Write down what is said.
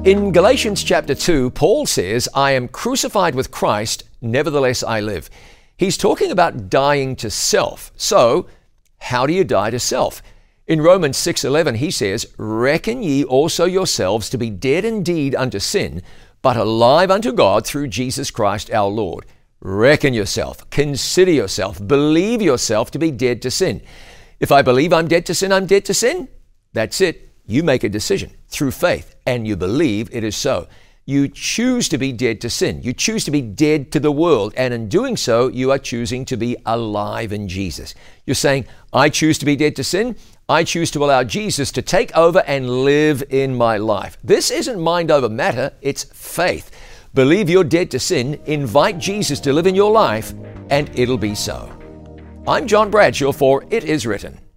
In Galatians chapter 2, Paul says, I am crucified with Christ, nevertheless I live. He's talking about dying to self. So, how do you die to self? In Romans 6:11, he says, Reckon ye also yourselves to be dead indeed unto sin, but alive unto God through Jesus Christ our Lord. Reckon yourself, consider yourself, believe yourself to be dead to sin. If I believe I'm dead to sin, I'm dead to sin. That's it. You make a decision through faith, and you believe it is so. You choose to be dead to sin. You choose to be dead to the world, and in doing so, you are choosing to be alive in Jesus. You're saying, I choose to be dead to sin. I choose to allow Jesus to take over and live in my life. This isn't mind over matter, it's faith. Believe you're dead to sin, invite Jesus to live in your life, and it'll be so. I'm John Bradshaw for It Is Written.